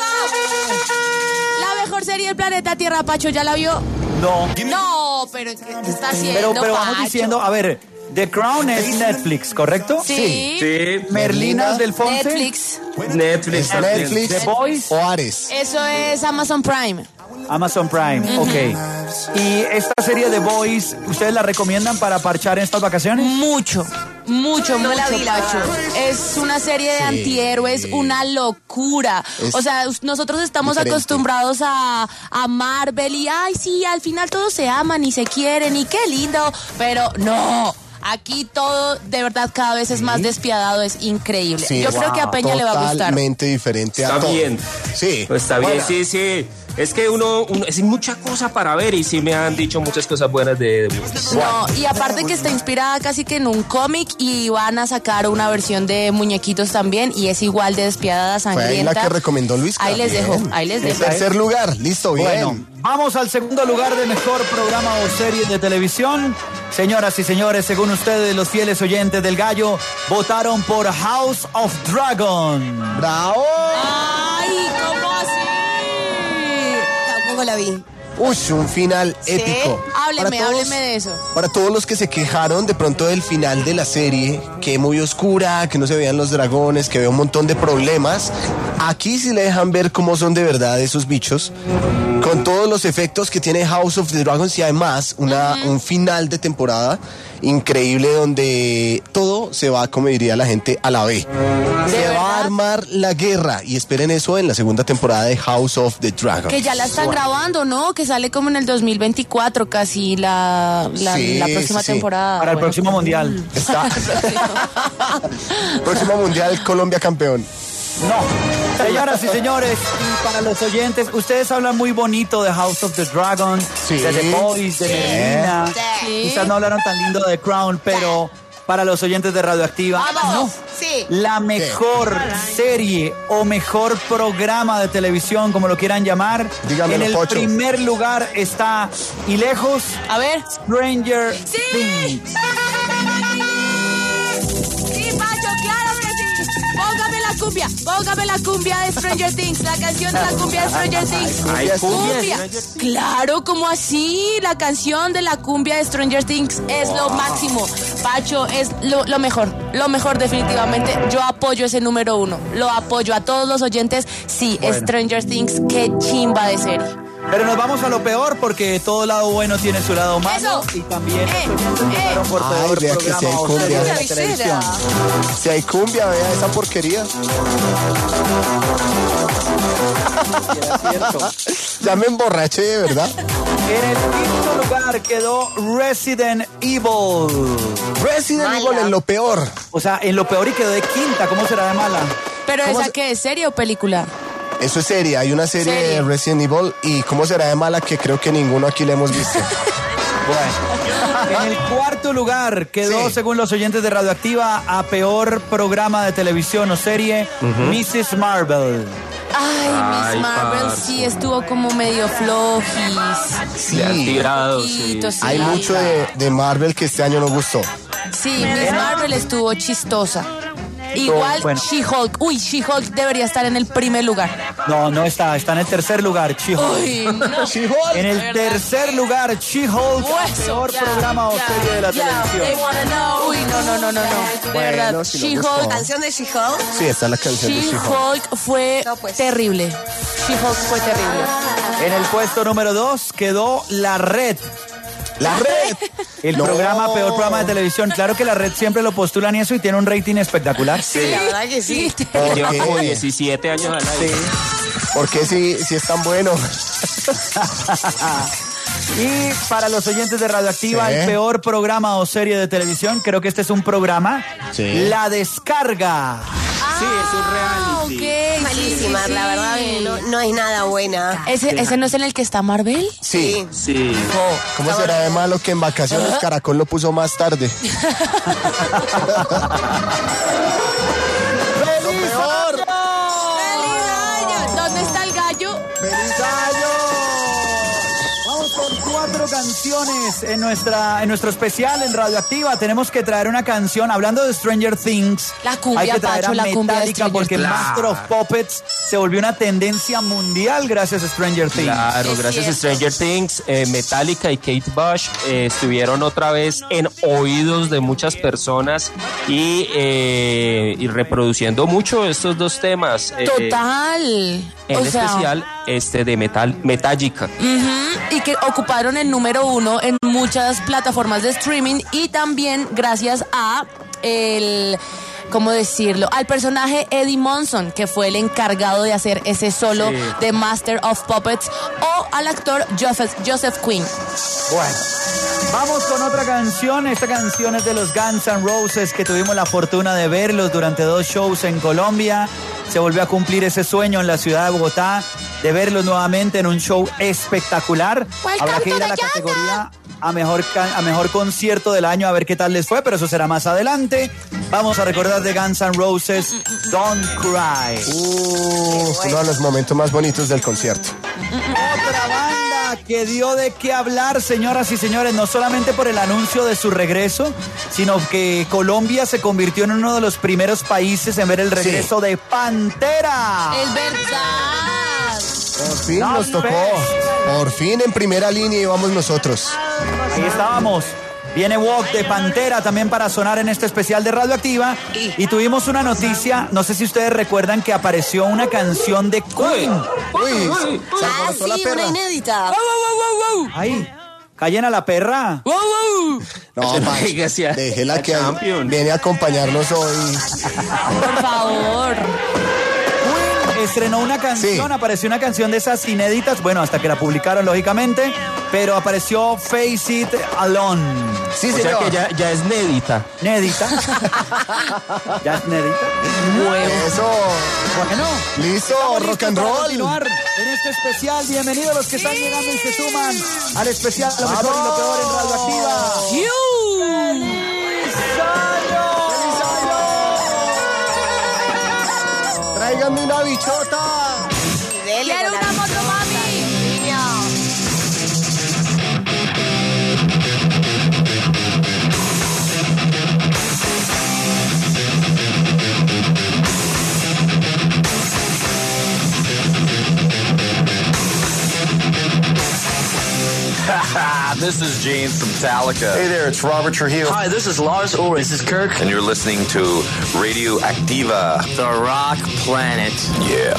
[SPEAKER 9] La mejor serie del planeta Tierra, Pacho, ¿ya la vio?
[SPEAKER 5] No.
[SPEAKER 9] No, pero es que ¿qué está haciendo,
[SPEAKER 5] Pero, pero vamos
[SPEAKER 9] Pacho?
[SPEAKER 5] diciendo, a ver, The Crown es Netflix, ¿correcto?
[SPEAKER 9] Sí.
[SPEAKER 8] sí,
[SPEAKER 5] Merlina del Fonse.
[SPEAKER 9] Netflix.
[SPEAKER 8] Netflix.
[SPEAKER 6] ¿Es Netflix
[SPEAKER 5] The Boys.
[SPEAKER 6] o Ares?
[SPEAKER 9] Eso es Amazon Prime.
[SPEAKER 5] Amazon Prime, ok. ¿Y esta serie de Boys, ustedes la recomiendan para parchar en estas vacaciones?
[SPEAKER 9] Mucho, mucho,
[SPEAKER 7] No
[SPEAKER 9] mucho,
[SPEAKER 7] la vi, la
[SPEAKER 9] Pacho.
[SPEAKER 7] verdad.
[SPEAKER 9] Es una serie de
[SPEAKER 6] Sí.
[SPEAKER 9] antihéroes, una locura.
[SPEAKER 6] Es
[SPEAKER 9] o sea, us- nosotros estamos
[SPEAKER 6] diferente.
[SPEAKER 9] acostumbrados a, a Marvel y, ay, sí, al final todos se aman y se quieren y qué lindo. Pero no. Aquí todo, de verdad, cada vez es más despiadado, es increíble.
[SPEAKER 6] Sí,
[SPEAKER 9] Yo creo que a Peña le va a gustar.
[SPEAKER 6] Totalmente diferente a
[SPEAKER 8] Está
[SPEAKER 6] todo.
[SPEAKER 8] bien.
[SPEAKER 6] Sí.
[SPEAKER 8] Pues está bien,
[SPEAKER 6] Bueno,
[SPEAKER 8] sí, sí. Es que uno, uno es mucha cosa para ver y sí me han dicho muchas cosas buenas de, de Boys.
[SPEAKER 9] No, y aparte que está inspirada casi que en un cómic y van a sacar una versión de muñequitos también y es igual de despiadada,
[SPEAKER 6] Fue ahí
[SPEAKER 9] sangrienta.
[SPEAKER 6] la que recomendó Luis.
[SPEAKER 9] Ahí les
[SPEAKER 6] Bien.
[SPEAKER 9] dejo, ahí les dejo.
[SPEAKER 6] Tercer lugar, listo, bien.
[SPEAKER 5] Bueno, vamos al segundo lugar de mejor programa o serie de televisión. Señoras y señores, según ustedes, los fieles oyentes del Gallo, votaron por House of Dragon.
[SPEAKER 6] ¡Bravo!
[SPEAKER 9] ¡Ay, cómo así!
[SPEAKER 7] Tampoco la vi.
[SPEAKER 6] Uy, un final épico.
[SPEAKER 9] Hábleme,
[SPEAKER 6] Para todos-
[SPEAKER 9] hábleme de eso.
[SPEAKER 6] Para todos los que se quejaron de pronto del final de la serie, que muy oscura, que no se veían los dragones, que había un montón de problemas, aquí sí le dejan ver cómo son de verdad esos bichos, con todos los efectos que tiene House of the Dragons y además una, un final de temporada increíble donde todo se va, como diría la gente, a la B. Se va a armar la guerra y esperen eso en la segunda temporada de House of the Dragons.
[SPEAKER 9] Que ya la están grabando, ¿no? Que sale como en el dos mil veinticuatro casi la, la,
[SPEAKER 6] Sí,
[SPEAKER 9] la próxima
[SPEAKER 6] sí, sí.
[SPEAKER 9] temporada.
[SPEAKER 5] Para el
[SPEAKER 9] Bueno.
[SPEAKER 5] próximo mundial.
[SPEAKER 6] Está. Próximo mundial, Colombia campeón.
[SPEAKER 5] No. Señoras y señores, y para los oyentes, ustedes hablan muy bonito de House of the Dragon,
[SPEAKER 6] Sí.
[SPEAKER 5] de The Boys, de
[SPEAKER 6] Sí.
[SPEAKER 5] Merlina.
[SPEAKER 9] Sí.
[SPEAKER 5] Quizás no hablaron tan lindo de The Crown, pero para los oyentes de Radioactiva,
[SPEAKER 9] Vamos.
[SPEAKER 5] no.
[SPEAKER 9] Sí.
[SPEAKER 5] La mejor serie o mejor programa de televisión, como lo quieran llamar.
[SPEAKER 6] Dígamelo,
[SPEAKER 5] en el
[SPEAKER 6] Pocho.
[SPEAKER 5] primer lugar está, y lejos,
[SPEAKER 9] A ver.
[SPEAKER 5] Stranger
[SPEAKER 9] ¡Sí!
[SPEAKER 5] Things.
[SPEAKER 9] Sí, Pacho, claro que sí. Póngame la cumbia, póngame la cumbia de Stranger Things, la canción de la cumbia de Stranger Things.
[SPEAKER 8] Ay, cumbia.
[SPEAKER 9] Claro, como así, la canción de la cumbia de Stranger Things es lo máximo. Pacho, es lo, lo mejor, lo mejor definitivamente. Yo apoyo ese número uno, lo apoyo a todos los oyentes. Sí,
[SPEAKER 5] Bueno.
[SPEAKER 9] Stranger Things, qué chimba de serie.
[SPEAKER 5] Pero nos vamos a lo peor porque todo lado bueno tiene su lado malo.
[SPEAKER 9] Eso.
[SPEAKER 5] Y también
[SPEAKER 9] Eh,
[SPEAKER 5] votaron por
[SPEAKER 6] Ay,
[SPEAKER 5] peor
[SPEAKER 6] vea que
[SPEAKER 5] programa
[SPEAKER 6] sí hay
[SPEAKER 5] o
[SPEAKER 6] cumbia.
[SPEAKER 5] serie de la
[SPEAKER 7] Avisera.
[SPEAKER 5] televisión.
[SPEAKER 6] Si hay cumbia, vea esa porquería. Ya me emborraché de verdad.
[SPEAKER 5] En el quinto lugar quedó Resident Evil.
[SPEAKER 6] Resident
[SPEAKER 7] Mala.
[SPEAKER 6] Evil en lo peor.
[SPEAKER 5] O sea, en lo peor y quedó de quinta. ¿Cómo será de mala?
[SPEAKER 9] Pero
[SPEAKER 6] ¿Cómo
[SPEAKER 9] esa
[SPEAKER 6] se-
[SPEAKER 9] qué es, serie o película?
[SPEAKER 6] Eso es serie. Hay una serie
[SPEAKER 9] Serie.
[SPEAKER 6] de Resident Evil y cómo será de mala que creo que ninguno aquí le hemos visto.
[SPEAKER 5] Bueno. En el cuarto lugar quedó,
[SPEAKER 6] Sí.
[SPEAKER 5] según los oyentes de Radioactiva, a peor programa de televisión o serie, missus Marvel.
[SPEAKER 9] Ay,
[SPEAKER 8] Ay,
[SPEAKER 9] Miss Marvel
[SPEAKER 8] parce.
[SPEAKER 9] sí estuvo como medio flojis.
[SPEAKER 6] Sí.
[SPEAKER 8] Le han tirado, sí.
[SPEAKER 9] Poquito, sí.
[SPEAKER 6] Hay mucho de, de Marvel que este año no gustó.
[SPEAKER 9] Sí, Miss Marvel estuvo chistosa. Igual
[SPEAKER 5] Bueno.
[SPEAKER 9] She-Hulk. Uy, She-Hulk debería estar en el primer lugar.
[SPEAKER 5] No, no está, está en el tercer lugar, She-Hulk.
[SPEAKER 9] Uy, no.
[SPEAKER 6] She-Hulk.
[SPEAKER 5] En el
[SPEAKER 9] ¿verdad?
[SPEAKER 5] tercer lugar, She-Hulk,
[SPEAKER 9] Hueso,
[SPEAKER 5] peor
[SPEAKER 9] ya,
[SPEAKER 5] programa o
[SPEAKER 9] ya,
[SPEAKER 5] serie de la
[SPEAKER 9] ya. They
[SPEAKER 5] televisión.
[SPEAKER 9] wanna know. Uy, no, no, no, no, no. De
[SPEAKER 6] Bueno,
[SPEAKER 9] verdad,
[SPEAKER 6] si lo
[SPEAKER 9] She-Hulk.
[SPEAKER 6] busco.
[SPEAKER 7] ¿Canción de She-Hulk?
[SPEAKER 6] Sí, está la canción de She-Hulk.
[SPEAKER 9] She-Hulk fue
[SPEAKER 7] No, pues.
[SPEAKER 9] terrible. She-Hulk fue terrible.
[SPEAKER 5] En el puesto número dos quedó La Red.
[SPEAKER 6] La Red.
[SPEAKER 5] El
[SPEAKER 6] No.
[SPEAKER 5] programa, peor programa de televisión. Claro que La Red siempre lo postulan y eso y tiene un rating espectacular.
[SPEAKER 7] Sí, la verdad que sí.
[SPEAKER 6] ¿Por
[SPEAKER 8] Lleva
[SPEAKER 6] qué?
[SPEAKER 8] como diecisiete años al aire.
[SPEAKER 6] ¿Por qué si, si es tan bueno?
[SPEAKER 5] Y para los oyentes de Radioactiva,
[SPEAKER 6] Sí.
[SPEAKER 5] el peor programa o serie de televisión, creo que este es un programa.
[SPEAKER 6] Sí.
[SPEAKER 5] La Descarga.
[SPEAKER 8] Sí, es un reality.
[SPEAKER 9] Ok,
[SPEAKER 7] Malísima,
[SPEAKER 9] sí, sí,
[SPEAKER 7] la verdad
[SPEAKER 9] sí.
[SPEAKER 7] que no, no es nada buena.
[SPEAKER 9] ¿Ese, ¿Ese no es en el que está Marvel?
[SPEAKER 6] Sí.
[SPEAKER 8] Sí.
[SPEAKER 6] ¿Cómo será de malo que en vacaciones Caracol lo puso más tarde? Lo peor.
[SPEAKER 9] ¿Dónde está el gallo?
[SPEAKER 6] ¡Feliz año!
[SPEAKER 5] Vamos con cuatro canciones en, nuestra, en nuestro especial en Radioactiva. Tenemos que traer una canción, hablando de Stranger Things.
[SPEAKER 9] La cumbia,
[SPEAKER 5] hay que traer
[SPEAKER 9] Pacho,
[SPEAKER 5] a
[SPEAKER 9] la cumbia de
[SPEAKER 5] Metallica
[SPEAKER 9] Stranger
[SPEAKER 5] porque
[SPEAKER 8] Things.
[SPEAKER 5] Master of Puppets se volvió una tendencia mundial gracias a Stranger Things.
[SPEAKER 8] Claro,
[SPEAKER 9] Es
[SPEAKER 8] gracias a
[SPEAKER 9] cierto.
[SPEAKER 8] Stranger Things, eh, Metallica y Kate Bush eh, estuvieron otra vez en oídos de muchas personas y, eh, y reproduciendo mucho estos dos temas. eh,
[SPEAKER 9] Total.
[SPEAKER 8] En
[SPEAKER 9] o sea,
[SPEAKER 8] especial este de Metal, Metallica.
[SPEAKER 9] ujú, y que ocuparon el número uno en muchas plataformas de streaming y también gracias a el... ¿Cómo decirlo? Al personaje Eddie Monson, que fue el encargado de hacer ese solo
[SPEAKER 8] Sí.
[SPEAKER 9] de Master of Puppets, o al actor Joseph, Joseph Quinn.
[SPEAKER 5] Bueno, vamos con otra canción. Esta canción es de los Guns N' Roses, que tuvimos la fortuna de verlos durante dos shows en Colombia. Se volvió a cumplir ese sueño en la ciudad de Bogotá, de verlos nuevamente en un show espectacular. Habrá que ir a la categoría a mejor, ca- a mejor concierto del año a ver qué tal les fue, pero eso será más adelante. Vamos a recordar de Guns N' Roses, Don't Cry.
[SPEAKER 6] Uh, uno de los momentos más bonitos del concierto.
[SPEAKER 5] Otra banda que dio de qué hablar, señoras y señores, no solamente por el anuncio de su regreso, sino que Colombia se convirtió en uno de los primeros países en ver el regreso de Pantera.
[SPEAKER 9] Es verdad.
[SPEAKER 6] Por fin
[SPEAKER 5] No,
[SPEAKER 6] nos tocó.
[SPEAKER 5] pues.
[SPEAKER 6] Por fin en primera línea íbamos nosotros.
[SPEAKER 5] Ahí estábamos. Viene Walk de Pantera también para sonar en este especial de Radioactiva. Y tuvimos una noticia, no sé si ustedes recuerdan que apareció una canción de Queen.
[SPEAKER 6] Uy, se
[SPEAKER 7] Ah,
[SPEAKER 6] alborotó la
[SPEAKER 7] sí, una
[SPEAKER 6] perra.
[SPEAKER 7] inédita.
[SPEAKER 5] Ahí, callen a la perra.
[SPEAKER 6] No, Max,
[SPEAKER 8] Gracias.
[SPEAKER 6] déjela
[SPEAKER 8] La
[SPEAKER 6] que
[SPEAKER 8] Champions.
[SPEAKER 6] viene a acompañarnos hoy.
[SPEAKER 9] Por favor.
[SPEAKER 5] Queen estrenó una canción,
[SPEAKER 6] Sí.
[SPEAKER 5] apareció una canción de esas inéditas, bueno, hasta que la publicaron lógicamente, pero apareció Face It Alone.
[SPEAKER 6] Sí,
[SPEAKER 8] O sea
[SPEAKER 6] señor.
[SPEAKER 8] que ya, ya es nédita.
[SPEAKER 5] Nédita. Ya es nédita.
[SPEAKER 6] Eso.
[SPEAKER 5] Bueno,
[SPEAKER 6] Listo,
[SPEAKER 5] estamos
[SPEAKER 6] rock
[SPEAKER 5] listos
[SPEAKER 6] and
[SPEAKER 5] para
[SPEAKER 6] roll.
[SPEAKER 5] continuar en este especial. Bienvenidos los que están llegando y se suman al especial Lo mejor y lo peor en Radioactiva. ¡Feliz año!
[SPEAKER 6] Tráiganme una bichota.
[SPEAKER 7] Dele
[SPEAKER 9] Quiero
[SPEAKER 7] con
[SPEAKER 9] una
[SPEAKER 7] la-
[SPEAKER 9] moto, mami.
[SPEAKER 7] Niño.
[SPEAKER 15] This is Gene from Metallica.
[SPEAKER 3] Hey there, it's Robert Trujillo.
[SPEAKER 15] Hi, this is Lars Ulrich. This is Kirk.
[SPEAKER 3] And you're listening to Radio Activa.
[SPEAKER 15] The Rock Planet.
[SPEAKER 3] Yeah.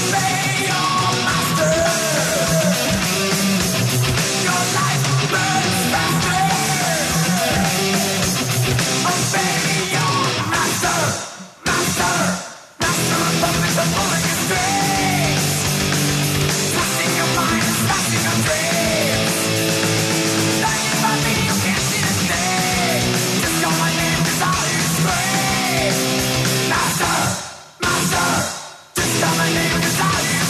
[SPEAKER 10] Master, master, just tell my name 'cause I'll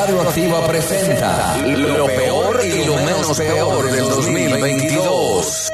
[SPEAKER 1] Radio Activa presenta lo peor y lo menos peor del dos mil veintidós.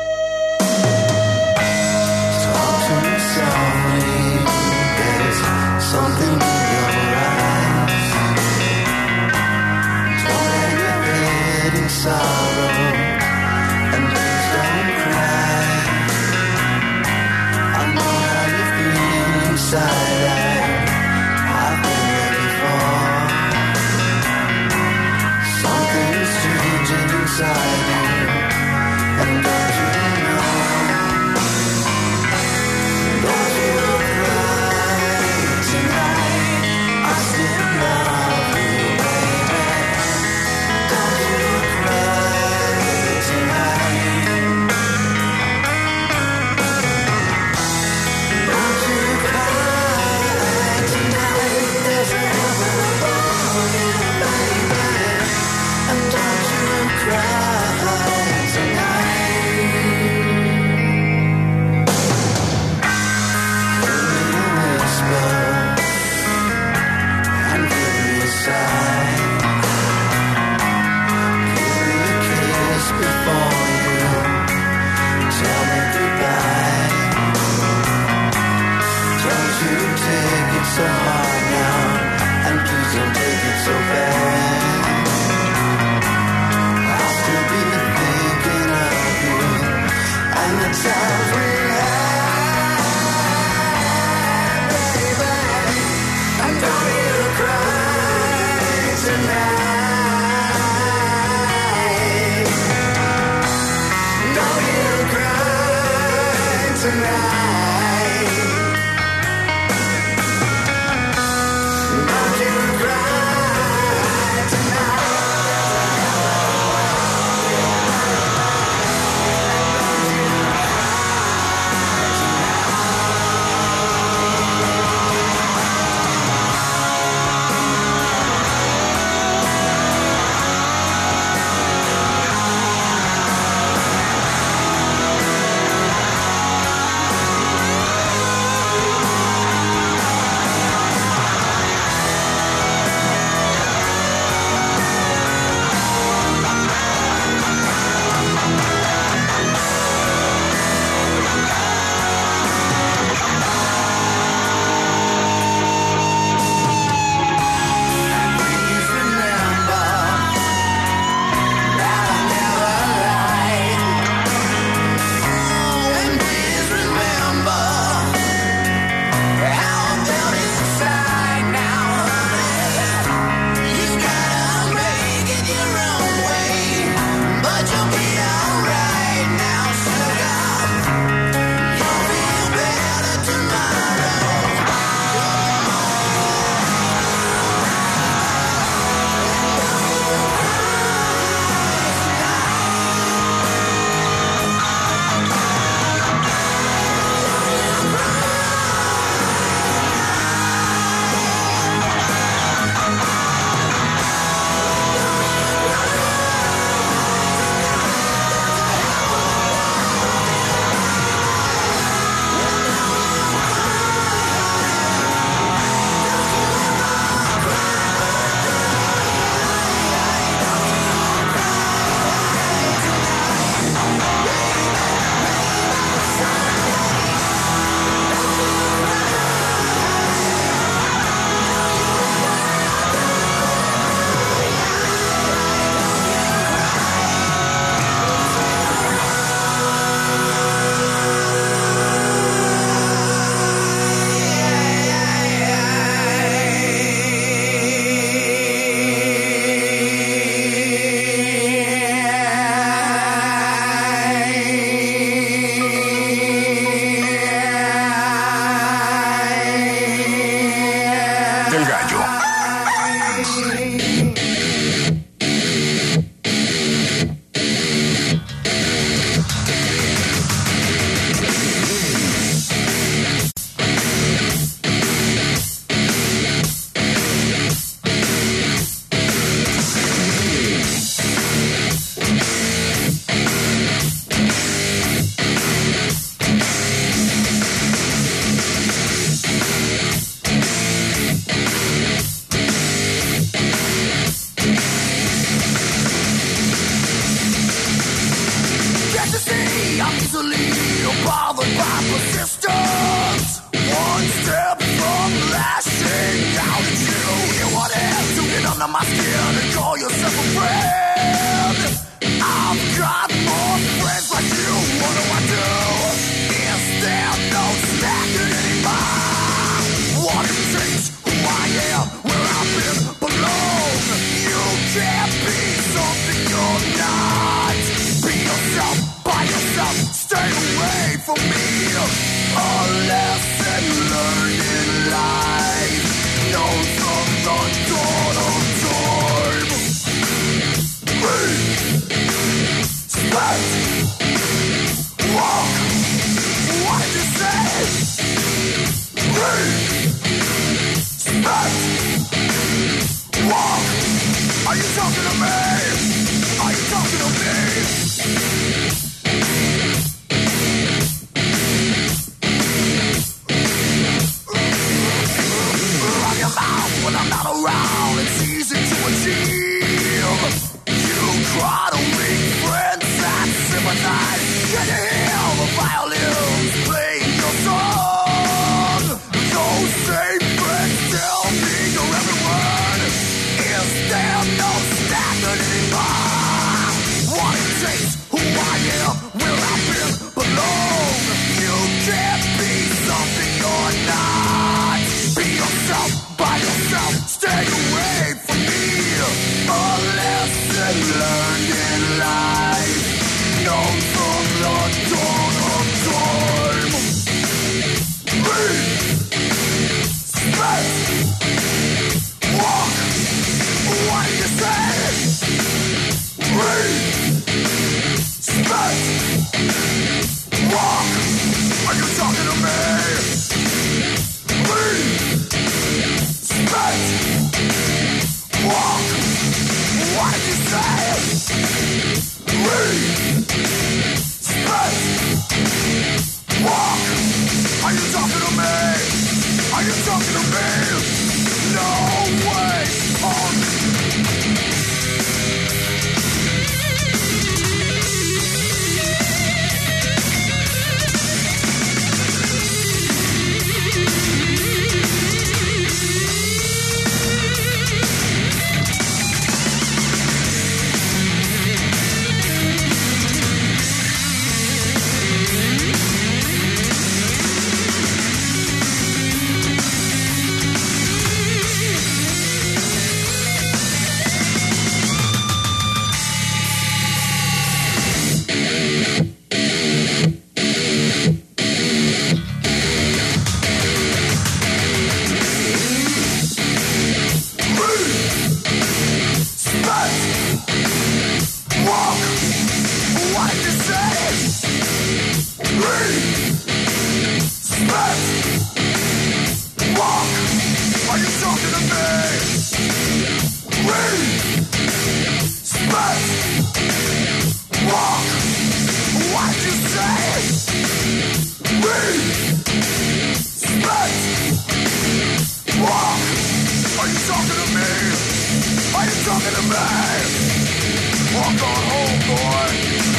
[SPEAKER 10] talking to me. Walk on home, boy.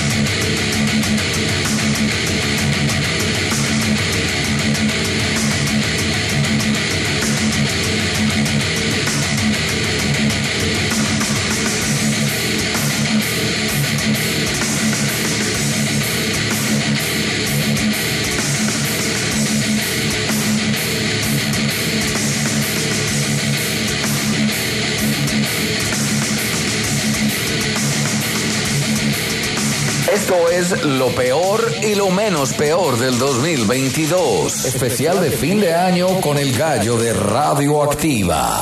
[SPEAKER 1] Esto es lo peor y lo menos peor del dos mil veintidós. Especial de fin de año con el gallo de Radioactiva.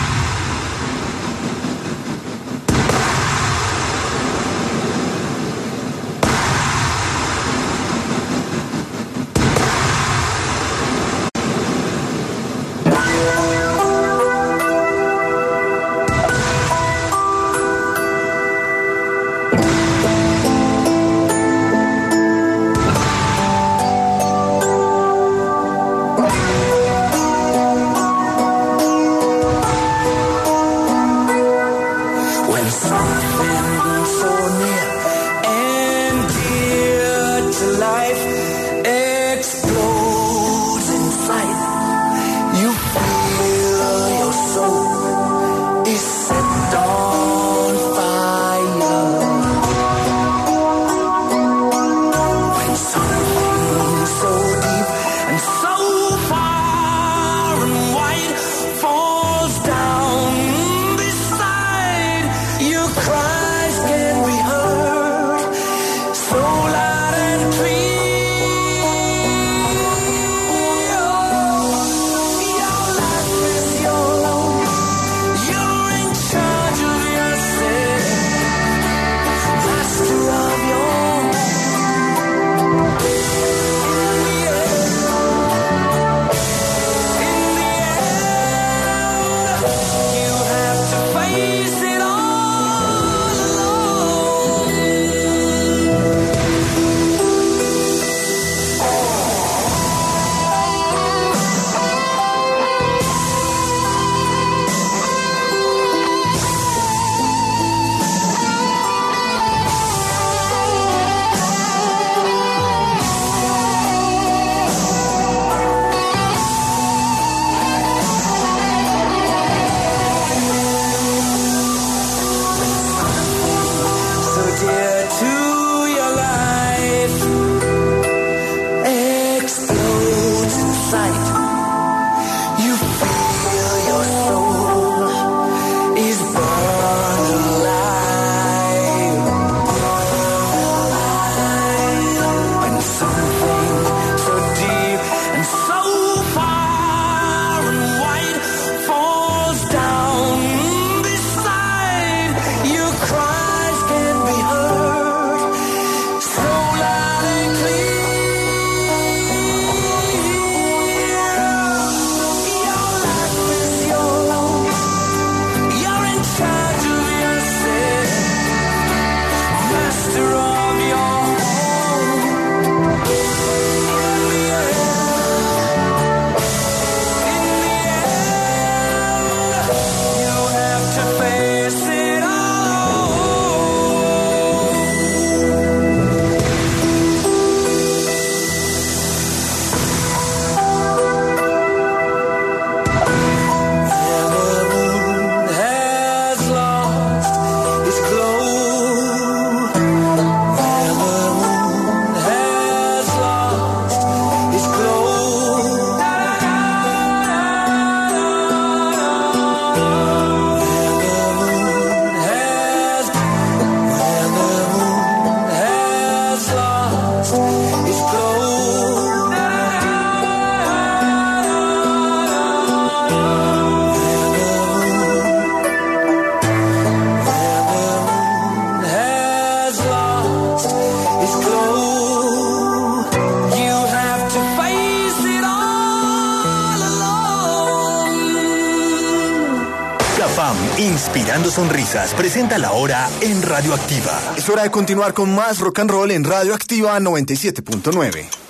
[SPEAKER 16] Inspirando sonrisas, presenta la hora en Radioactiva. Es hora de continuar con más rock and roll en Radioactiva noventa y siete punto nueve.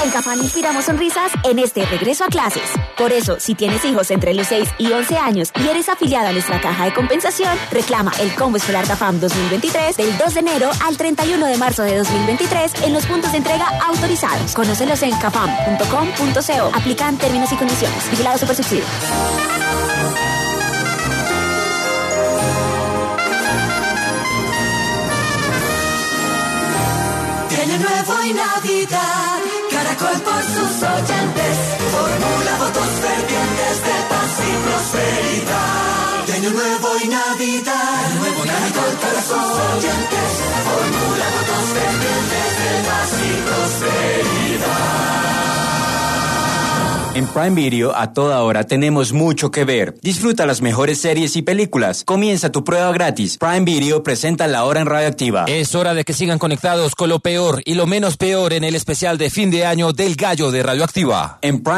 [SPEAKER 17] En Cafam inspiramos sonrisas en este regreso a clases. Por eso, si tienes hijos entre los seis y once años y eres afiliado a nuestra caja de compensación, reclama el Combo Escolar Cafam dos mil veintitrés del dos de enero al treinta y uno de marzo de dos mil veintitrés en los puntos de entrega autorizados. Conócelos en cafam punto com punto co. Aplican términos y condiciones. Vigilado Supersubsidio.
[SPEAKER 10] Año Nuevo y Navidad, Caracol por sus oyentes, formula votos fervientes de paz y prosperidad. De Año Nuevo y Navidad, Año Nuevo y Caracol por sus oyentes, formula votos fervientes de paz y prosperidad.
[SPEAKER 18] En Prime Video, a toda hora tenemos mucho que ver. Disfruta las mejores series y películas. Comienza tu prueba gratis. Prime Video presenta La Hora en Radioactiva.
[SPEAKER 19] Es hora de que sigan conectados con lo peor y lo menos peor en el especial de fin de año del Gallo de Radioactiva.
[SPEAKER 18] En Prime